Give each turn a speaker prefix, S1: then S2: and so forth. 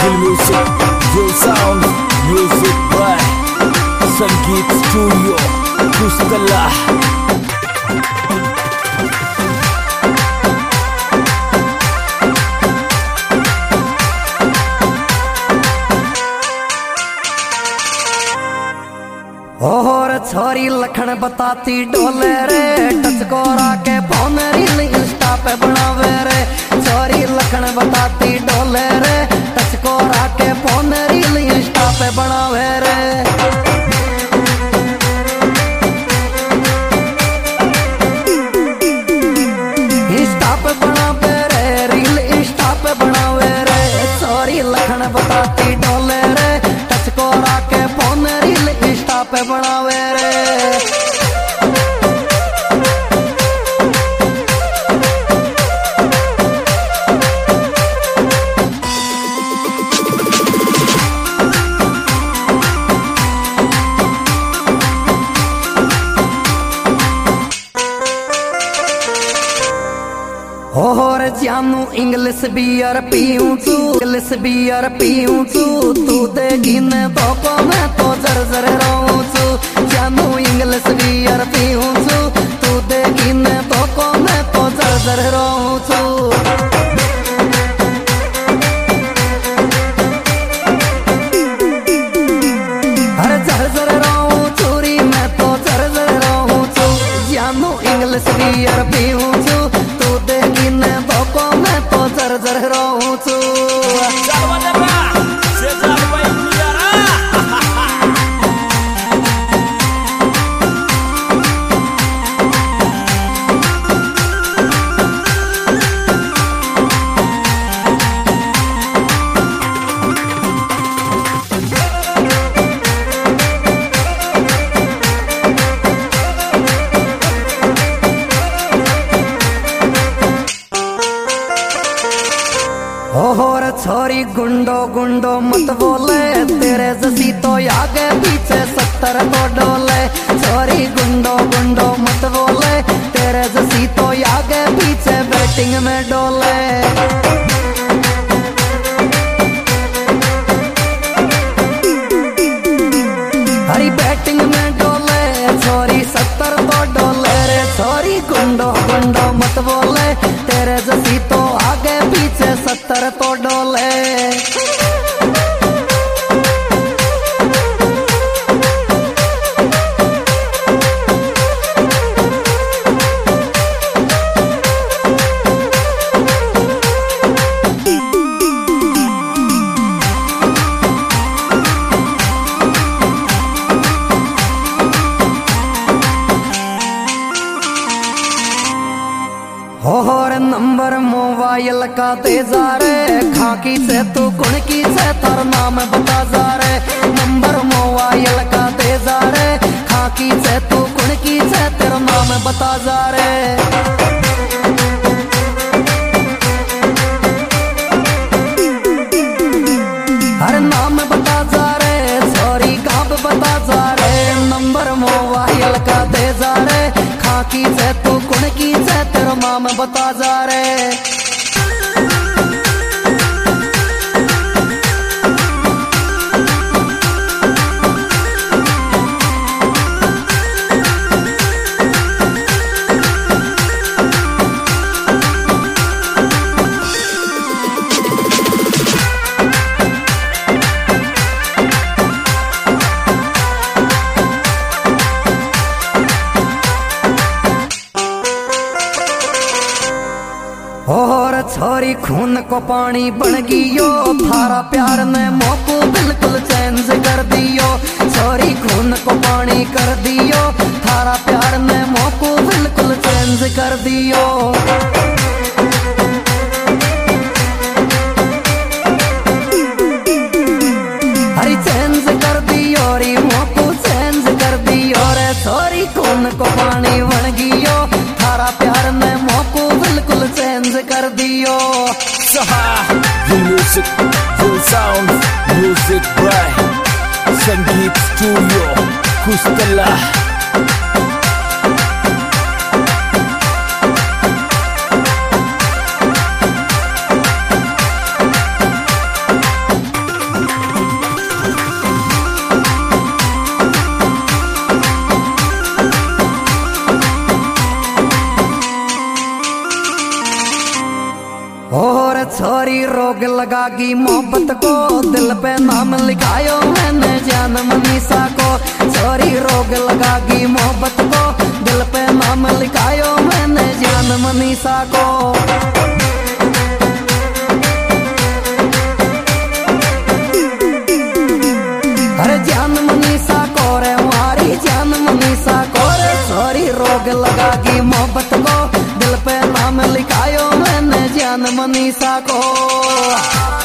S1: Music, Full Sound, Music by Sangeet Studio, Kustalah.
S2: और छोरी लखन बताती डोले रे, टच कोरा के फोन रील इंस्टा पे बनावे रे। छोरी लखन बताती डोले रे, टच कोरा के फोन रील इंस्टा पे बनावे रे। इंस्टा पे बनावे रे, रील इंस्टा पे बनावे रे। छोरी लखन बताती डोले रे, टच कोरा के फोन रील इंस्टा पे बनावे रे। और जानू इंग्लिश बियर पीऊं तू, इंग्लिश बियर पीऊं तू देगी ने तो को मैं तो जर रहूं तू। जानू इंग्लिश बियर पीऊं तू देगी ने तो को मैं तो जर रहूं तू। अरे जर रहूं चोरी मैं तो जर रहूं तू। जानू इंग्लिश बियर पीऊं तू देगी ने तो को मैं तो जर रहूं तू। और छोरी गुंडो गुंडो मत बोले, तेरे जैसी तो आगे पीछे 70 तो डोले। छोरी गुंडो गुंडो मत बोले, तेरे जैसी तो आगे पीछे बैटिंग में डोले। हरी बैटिंग में डोले, छोरी 70 तो डोले रे। छोरी गुंडो गुंडो मत बोले, तेरे जैसी तो आगे पीछे 70 तो डोले। और नंबर मोबाइल का दे जा रे, खाकी से तू कुणकी से तार नाम बता जा रे। नंबर मोबाइल का दे जा रे, खाकी से तू कुणकी से तेरा नाम बता जा रे। हर नाम बता जा रे, सॉरी गाँव बता जा रे। नंबर मोबाइल का दे जा रे, खाकी से तू कुणकी से तेरा नाम बता जा रे। और छोरी खून को पानी बन गियो, थारा प्यार ने मोको बिल्कुल चेंज कर दियो। छोरी खून को पानी कर दियो, थारा प्यार ने मोको बिल्कुल चेंज कर दियो। हरी चेंज कर दियो री, मोको चेंज कर दियो रे। छोरी खून को पानी बन गियो, थारा प्यार ने मोको बिल्कुल चेंज कर दियो।
S1: Full Music, Full Sound, Music by Sangeet Studio, Kustalah.
S2: और छोरी रोग लगागी मोहब्बत को, दिल पे नाम लिखायो मैंने जान मनीषा को। छोरी रोग लगागी मोहब्बत को, दिल पे नाम लिखायो मैंने जान मनीषा को। अरे जान मनीषा को रे हमारी जान मनीषा को रे। छोरी रोग लगागी मोहब्बत को, दिल पे नाम लिखायो मैंने जान मनीषा को।